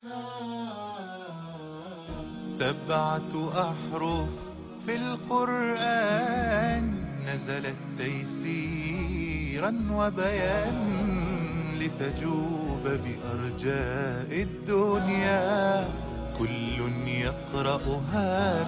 7 أحرف في القرآن نزلت تيسيرا وبيان لتجوب بأرجاء الدنيا، كل يقرأها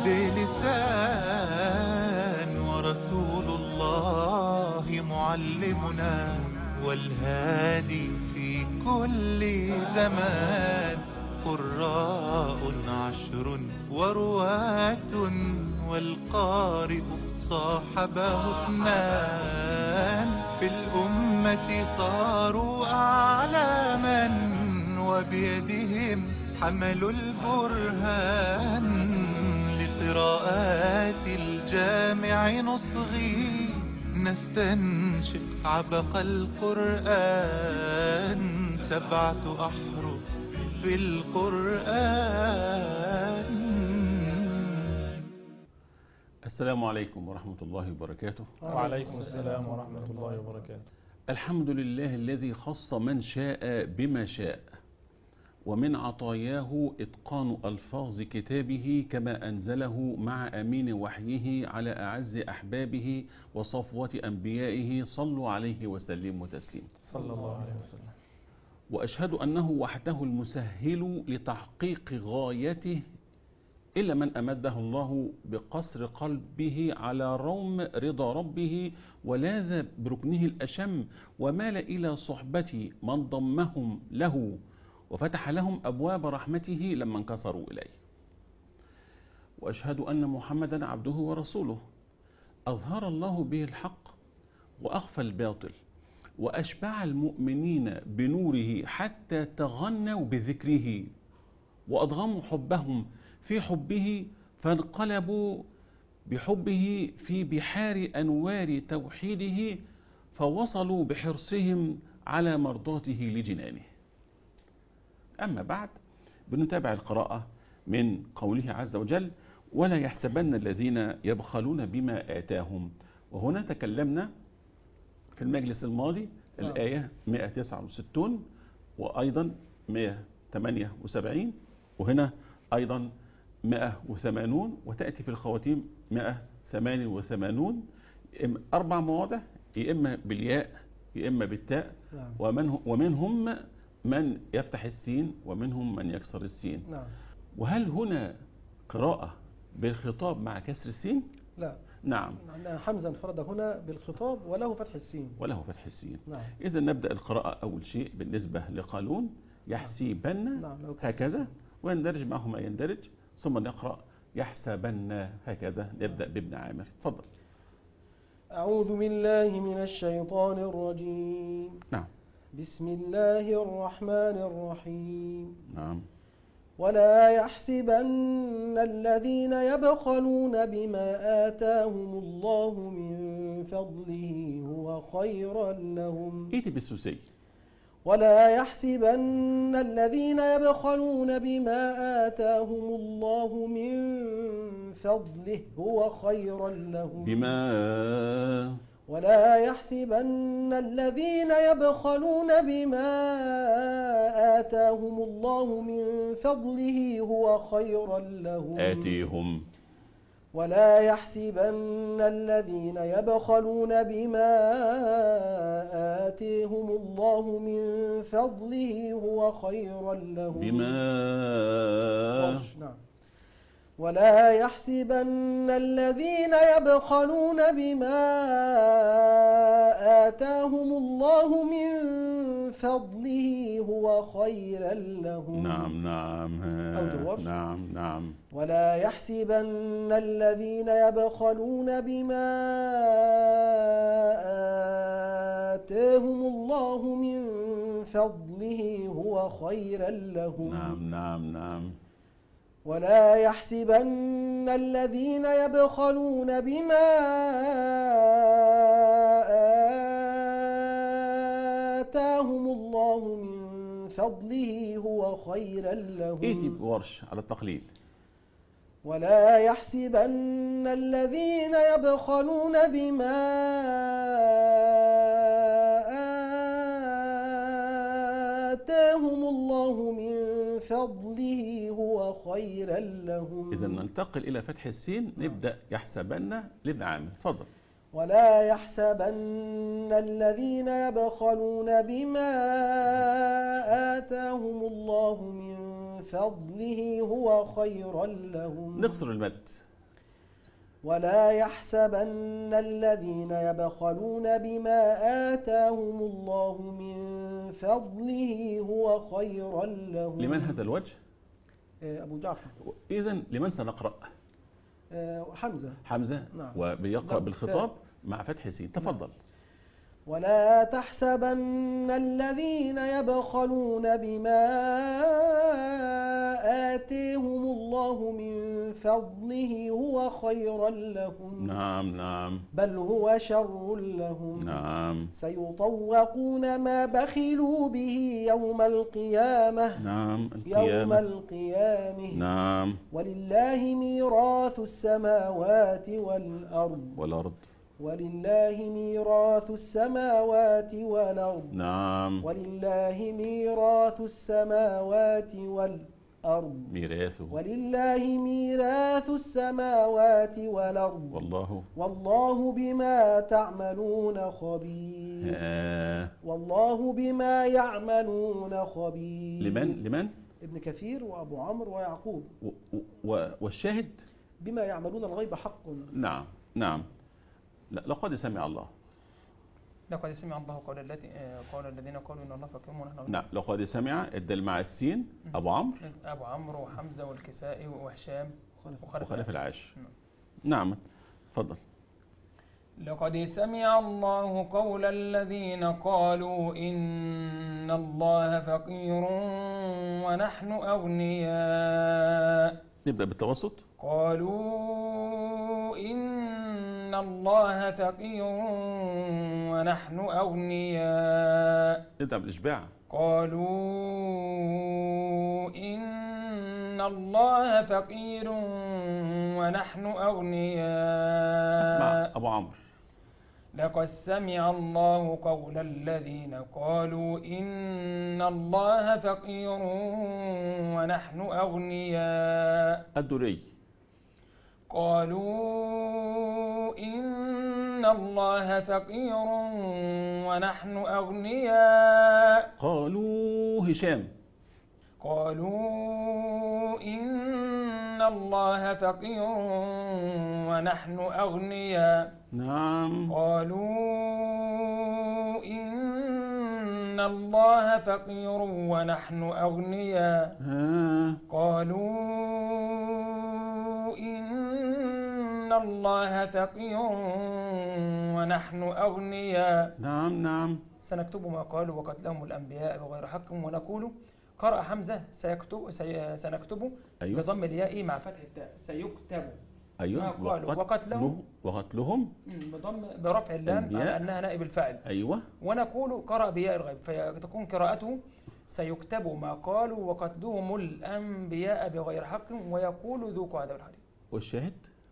بلسان، ورسول الله معلمنا والهادي في كل زمان. قراء 10 ورواة والقارئ صاحبه 2، في الأمة صاروا أعلاما وبيدهم حملوا البرهان. لقراءات الجامع نصغي نستنشق عبق القرآن. 7 أحرف في القرآن. السلام عليكم ورحمة الله وبركاته. وعليكم السلام ورحمة الله وبركاته. الحمد لله الذي خص من شاء بما شاء، ومن عطاياه إتقان ألفاظ كتابه كما أنزله مع أمين وحيه على أعز أحبابه وصفوة أنبيائه، صلوا عليه وسلموا تسليما. صلى الله عليه وسلم. وأشهد أنه وحده المسهل لتحقيق غايته، إلا من أمده الله بقصر قلبه على روم رضا ربه، ولاذ بركنه الأشم، ومال إلى صحبة من ضمهم له وفتح لهم أبواب رحمته لما انكسروا إليه. وأشهد أن محمدا عبده ورسوله، أظهر الله به الحق وأخفى الباطل، وأشبع المؤمنين بنوره حتى تغنوا بذكره، وأضغموا حبهم في حبه، فانقلبوا بحبه في بحار أنوار توحيده، فوصلوا بحرصهم على مرضاته لجنانه. أما بعد، بنتابع القراءة من قوله عز وجل: ولا يحسبن الذين يبخلون بما آتاهم. وهنا تكلمنا في المجلس الماضي الآية 169 وأيضا 178، وهنا أيضا 180، وتأتي في الخواتيم 188. 4 مواضع، يا إما بالياء يا إما بالتاء، ومنهم من يفتح السين ومنهم من يكسر السين. وهل هنا قراءة بالخطاب مع كسر السين؟ لا. نعم. حمزة انفرد هنا بالخطاب وله فتح السين. نعم. إذا نبدأ القراءة أول شيء بالنسبة لقالون: يحسبن. نعم. هكذا، ويندرج معه ما يندرج، ثم نقرأ يحسبن هكذا. نبدأ بابن عامر، تفضل. أعوذ بالله من الشيطان الرجيم. نعم. بسم الله الرحمن الرحيم. نعم. ولا يحسبن الذين يبخلون بما آتاهم الله من فضله هو خيرا لهم. إيتي بالسوسي. ولا يحسبن الذين يبخلون بما آتاهم الله من فضله هو خيرا لهم. ولا يحسبن الذين يبخلون بما آتاهم الله من فضله هو خيرا لهم. آتيهم. ولا يحسبن الذين يبخلون بما آتيهم الله من فضله هو خيرا لهم. ولا يحسبن الذين يبخلون بما آتاهم الله من فضله هو خيرا لهم. نعم. ولا يحسبن الذين يبخلون بما آتاهم الله من فضله هو خيرا لهم. نعم. ولا يحسبن الذين يبخلون بما آتاهم الله من فضله هو خيرا لهم. إيتي بورش على التقليل. ولا يحسبن الذين يبخلون بما آتاهم الله من فضله هو خيرا لهم. إذا ننتقل إلى فتح السين، نبدأ يحسبن لابن عامر. اتفضل. ولا يحسبن الذين يبخلون بما آتاهم الله من فضله هو خيرا لهم. نقصر المد. ولا يحسبن الذين يبخلون بما آتاهم الله من فضله هو خيرا لهم. لمن هذا الوجه؟ أبو جعفر. إذا لمن سنقرأ؟ حمزة. حمزة. نعم. وبيقرأ بالخطاب مع فتح السين. تفضل. ولا تحسبن الذين يبخلون بما آتيهم الله من فضله هو خيرا لهم. نعم نعم. بل هو شر لهم. نعم. سيطوقون ما بخلوا به يوم القيامة. نعم. يوم القيامة. نعم. ولله ميراث السماوات والأرض. ولله ميراث السماوات والأرض. نعم. ولله ميراث السماوات والأرض. ميراثه. ولله ميراث السماوات والأرض. والله بما تعملون خبير. والله بما يعملون خبير. لمن؟ ابن كثير وأبو عمرو ويعقوب. والشاهد بما يعملون الغيب حق. نعم نعم. لقد سمع الله. لقد سمع الله قول الذين قالوا ان الله فقير ونحن. نعم. لقد سمع الدال مع السين. ابو عمرو وحمزه والكسائي وهشام وخلف العاش. نعم. تفضل. لقد سمع الله قول الذين قالوا إن الله فقير ونحن أغنياء. نبدأ بالتوسط. قالوا إن الله فقير ونحن أغنياء. نبدأ بالإشباع. قالوا إن الله فقير ونحن أغنياء. اسمع أبو عمرو. لقد سمع الله قول الذين قالوا إن الله فقير ونحن أغنياء. الدري. قالوا إن الله فقير ونحن أغنياء. قالوا هشام. قالوا إن الله فقير ونحن أغنياء. نعم. قالوا إن الله فقير ونحن أغنياء. قالوا إن الله فقير ونحن أغنياء. نعم نعم. سنكتب ما قالوا وقتلهم الأنبياء بغير حق ونقول. قرأ حمزة سنكتب. أيوة. بضم الياء مع فتح التاء. سيكتب. أيوة. ما قالوا وقتلهم برفع اللام على أنها نائب الفاعل. أيوة. ونقول قرأ بياء الغيب فتكون قراءته سيكتب ما قالوا وقتلهم الأنبياء بغير حق ويقول ذوقوا عذاب الحريق. والشاهد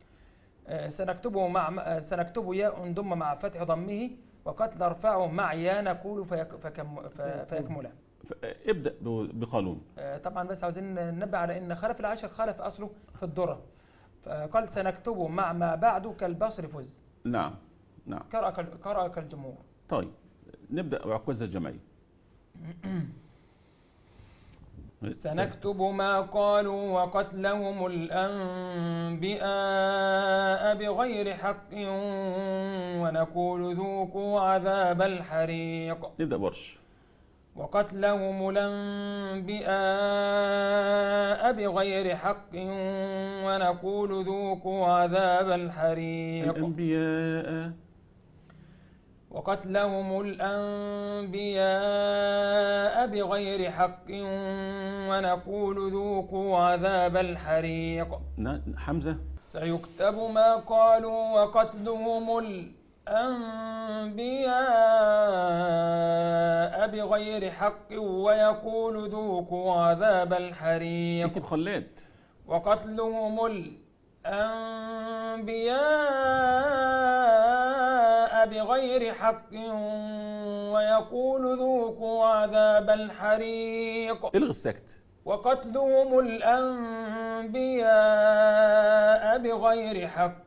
سنكتب ياء ضم مع فتح ضمه وقتل ارفعه مع يا نقول فيكمله. ابدأ بقانون. طبعا بس عاوزين ننبه على ان خلف العاشر خلف اصله في الذره، فقال سنكتب مع ما بعده كالبصر فز. نعم نعم. قرأ كالجمهور. طيب نبدأ بعكوز الجمعي. سنكتب ما قالوا وقتلهم الأنبياء بغير حق ونقول ذوقوا عذاب الحريق. نبدأ برش. وقتلهم الأنبياء بغير حق ونقول ذوقوا عذاب الحريق. الأنبياء. وقتلهم الأنبياء بغير حق ونقول ذوقوا عذاب الحريق. حمزة. سيكتب ما قالوا وقتلهم الأنبياء بغير حق ويقول ذوقوا عذاب الحريق. اكتب خلاد. وقتلهم الأنبياء بغير حق ويقول ذوقوا عذاب الحريق. الغي السكت. وقتلهم الأنبياء بغير حق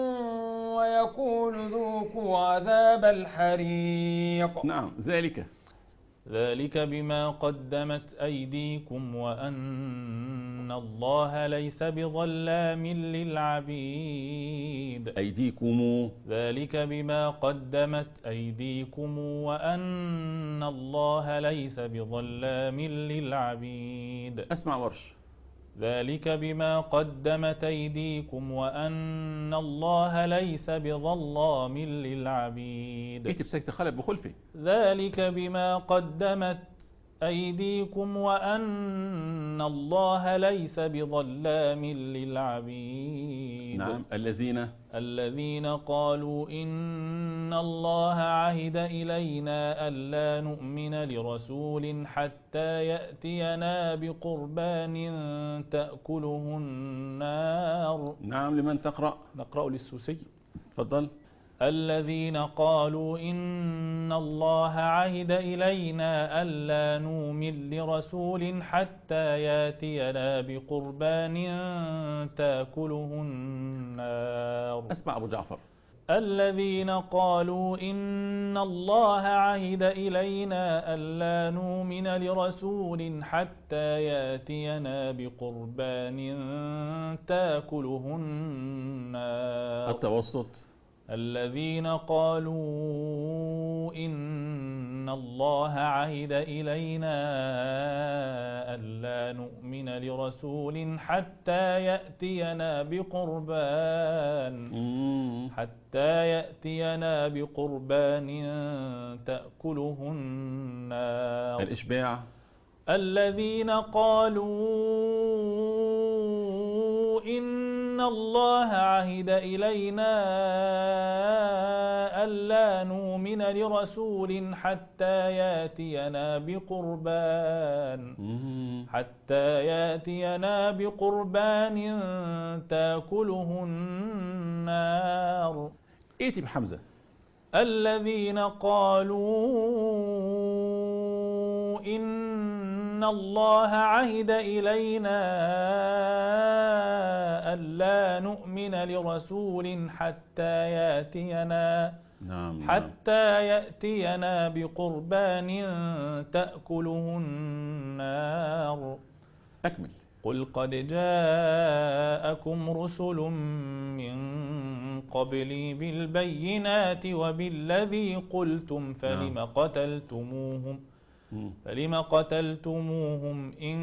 ويقول ذوقوا عذاب الحريق. نعم. ذلك بما قدمت أيديكم وأن الله ليس بظلام للعبيد. أيديكم. ذلك بما قدمت أيديكم وأن الله ليس بظلام للعبيد. أسمع ورش. ذلك بما قدمت أيديكم وأن الله ليس بظلام للعبيد. اكتب سكت خلف بخلفي. ذلك بما قدمت أيديكم وأن الله ليس بظلام للعبيد. نعم. الذين قالوا إن الله عهد إلينا ألا نؤمن لرسول حتى يأتينا بقربان تأكله النار. نعم. لمن تقرأ؟ نقرأ للسوسي. تفضل. الذين قالوا إن الله عهد إلينا ألا نؤمن لرسول حتى يأتينا بقربان تأكله النار. أسمع أبو جعفر. الذين قالوا إن الله عهد إلينا ألا نؤمن لرسول حتى يأتينا بقربان تأكله النار. التوسط. الذين قالوا إن الله عهد إلينا ألا نؤمن لرسول حتى يأتينا بقربان تأكله النار. الإشباع. الذين قالوا إن الله عهد إلينا ألا نؤمن لرسول حتى يأتينا بقربان تأكله النار. ائتي بحمزة. الذين قالوا إن الله عهد إلينا ألا نؤمن لرسول حتى يأتينا بقربان تأكله النار. أكمل. قل قد جاءكم رسل من قبلي بالبينات وبالذي قلتم فلم قتلتموهم إن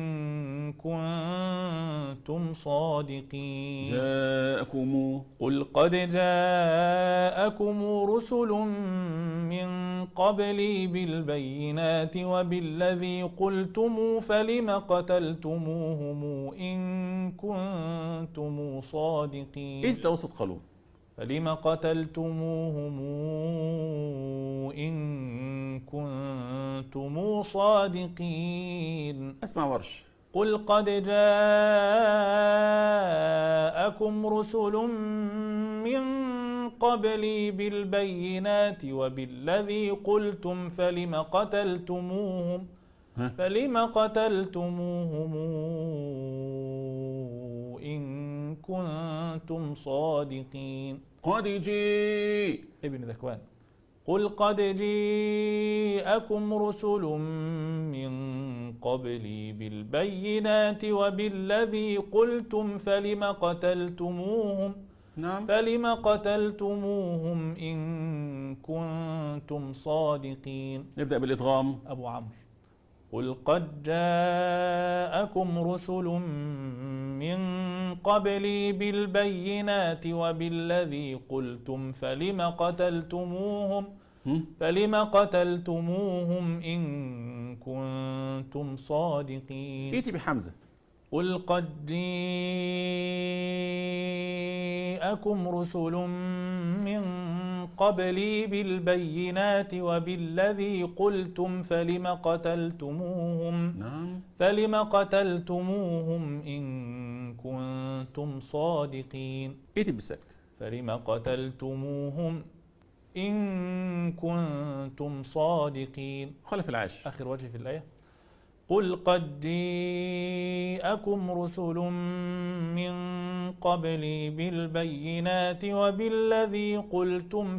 كنتم صادقين. قل قد جاءكم رسل من قبلي بالبينات وبالذي قلتم فلم قتلتموهم إن كنتم صادقين. إنت وسط قالون. فلم قتلتموهم إن كنتم صادقين. أسمع ورش. قل قد جاءكم رسل من قبلي بالبينات وبالذي قلتم فلم قتلتموهم إن كنتم صادقين. ابن ذكوان. قل قد جاءكم رسل من قبلي بالبينات وبالذي قلتم فلم قتلتموهم إن كنتم صادقين. نبدأ بالإدغام. أبو عمرو. قل قد جاءكم رسل من قبلي بالبينات وبالذي قلتم فلم قتلتموهم إن كنتم صادقين. ائتي بحمزة. قل قد جاءكم رسل من قبلي بالبينات وبالذي قلتم فلم قتلتموهم إن كنتم صادقين. ائتي بالسكت. فلم قتلتموهم إن كنتم صادقين. خلف العاش. آخر وجه في الآية. قل قد جاءكم رسل من قبلي بالبينات وبالذي قلتم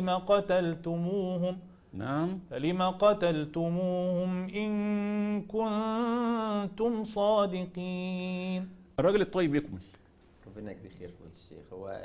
فلم قتلتموهم إن كنتم صادقين. الراجل الطيب يكمل. ربنا يجزيه خير فضيلة الشيخ. هو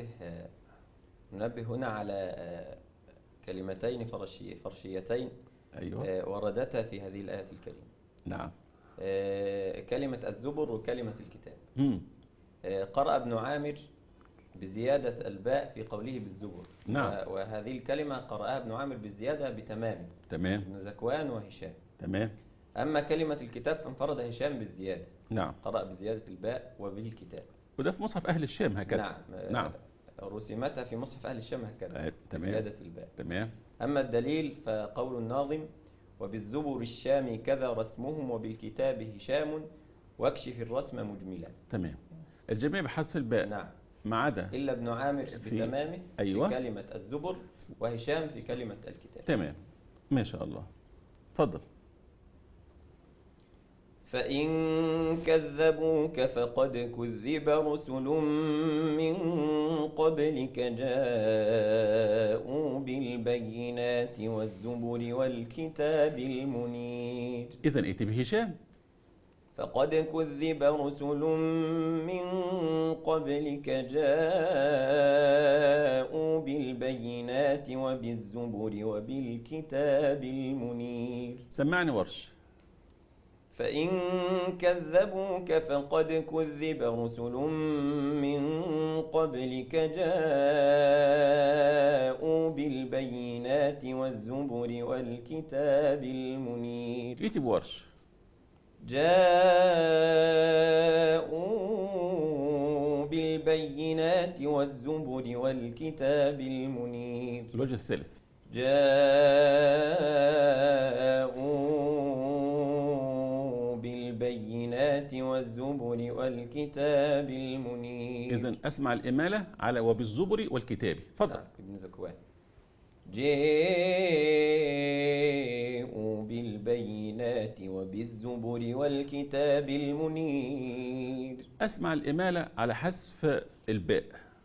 ننبه هنا على كلمتين فرشيتين أيوة. وردتا في هذه الآية الكريمة. نعم. كلمة الزبر وكلمة الكتاب. قرأ ابن عامر بزيادة الباء في قوله بالزبر. نعم. وهذه الكلمة قرأها ابن عامر بالزيادة بتمام. تمام. ابن زكوان وهشام. تمام. أما كلمة الكتاب فانفرد هشام بالزيادة. نعم. قرأ بزيادة الباء وبالكتاب. وده في مصحف أهل الشام هكذا. نعم. نعم. رسمتها في مصحف أهل الشام هكذا. تمام. زيادة الباء. تمام. أما الدليل فقول الناظم: وبالزبر الشام كذا رسمهم وبالكتاب هشام واكشف الرسم مجملا. تمام. الجميع بحذف الباء. نعم. ما عدا إلا ابن عامر بتمامه. أيوة. في كلمة الزبر، وهشام في كلمة الكتاب. تمام. ما شاء الله. تفضل. فإن كذبوك فقد كذب رسل من قبلك جاءوا بالبينات والزبر والكتاب المنير. إذن ائت بهشام. فقد كذب رسل من قبلك جاءوا بالبينات وبالزبر وبالكتاب المنير. سمعني ورش. فإن كذبوك فقد كذب رسل من قبلك جاءوا بالبينات والزبر والكتاب المنير. ائت بورش. جاءوا بالبينات والزبر والكتاب المنير. الوجه الثالث. جاءوا بالبينات والزبر والكتاب المنير. إذن أسمع الإمالة على وبالزبر والكتاب. فضل. ابن زكوان. جاءوا بالبينات وبالزبر والكتاب المنير. أسمع الإمالة على حذف الباء.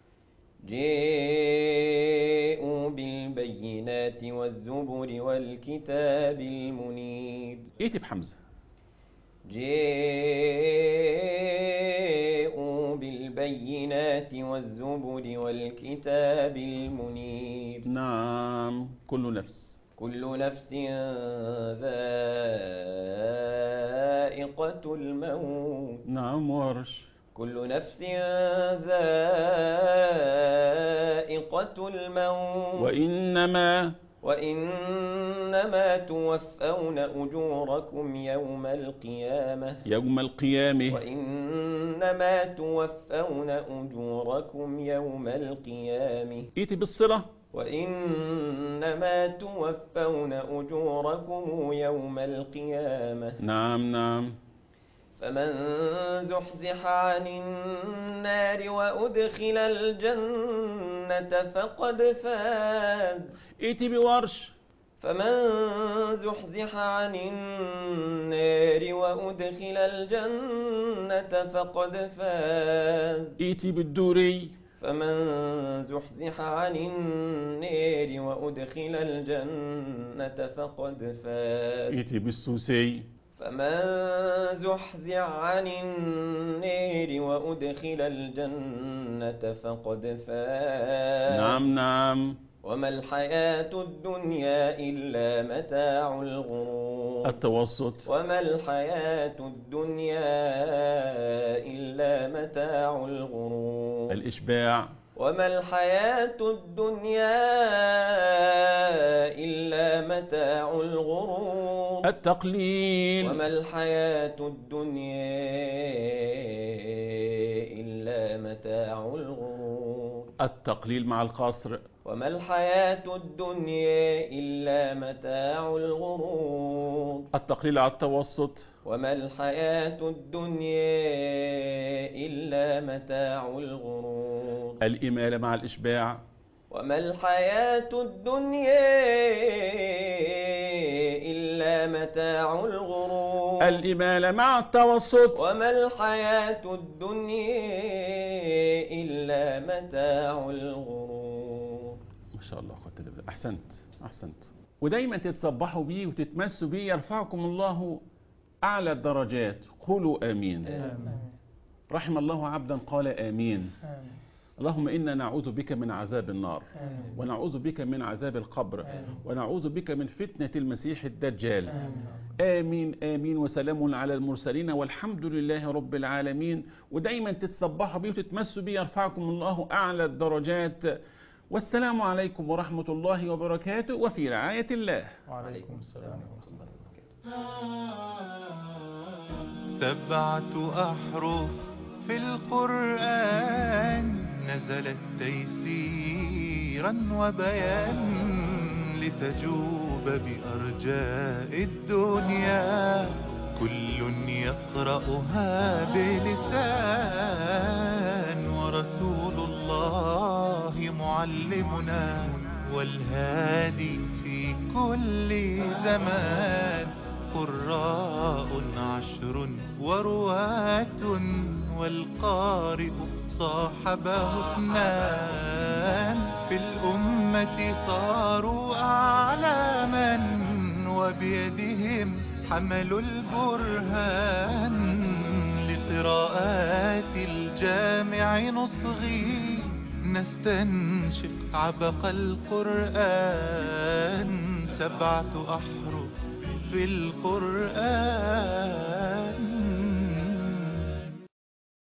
جاءوا بالبينات والزبر والكتاب المنير. ائت بحمزة. جاءوا بالبينات والزبر والكتاب المنير. نعم. كل نفس ذائقة الموت. نعم. ورش. كل نفس ذائقة الموت. وإنما توفون أجوركم يوم القيامة. وإنما توفون أجوركم يوم القيامة. ائت بالصلة. وإنما توفون أجوركم يوم القيامة. نعم. فمن زحزح عن النار وأدخل الجنة فقد فاز. ائت بورش. فمن زحزح عن النار وأدخل الجنة فقد فاز. ائت بالدوري. فمن زحزح عن النار وأدخل الجنة فقد فاز. ائت بالسوسي. فمن زحزح عن النار وأدخل الجنة فقد فاز. نعم. وما الحياة الدنيا إلا متاع الغرور. التوسط. وما الحياة الدنيا إلا متاع الغرور. الإشباع. وما الحياة الدنيا إلا متاع الغرور. التقليل. وما الحياة الدنيا إلا متاع الغرور. التقليل مع القصر. وما الحياة الدنيا إلا متاع الغرور. التقليل على التوسط. وما الحياة الدنيا إلا متاع الغرور. الإمالة مع الإشباع. وما الحياة الدنيا إلا إلا متاع الغرور. الإمالة مع التوسط. وما الحياة الدنيا إلا متاع الغرور. ما شاء الله قلت لله. أحسنت. ودايما تتصبحوا بيه وتتمسوا بيه، يرفعكم الله أعلى الدرجات. قولوا آمين. رحم الله عبدا قال آمين. اللهم إنا نعوذ بك من عذاب النار، ونعوذ بك من عذاب القبر، ونعوذ بك من فتنة المسيح الدجال. آمين آمين. وسلام على المرسلين والحمد لله رب العالمين. ودايما تتصبحوا بيه وتتمسوا بيه، يرفعكم الله أعلى الدرجات. والسلام عليكم ورحمة الله وبركاته، وفي رعاية الله. وعليكم السلام ورحمة الله وبركاته. 7 أحرف في القرآن نزلت تيسيرا وبيان لتجوب بأرجاء الدنيا، كل يقرأها بلسان، ورسول الله معلمنا والهادي في كل زمان. قراء 10 ورواة والقارئ صاحبه 2، في الأمة صاروا أعلاما وبيدهم حملوا البرهان. لقراءات الجامع نصغي نستنشق عبق القرآن، 7 أحرف في القرآن.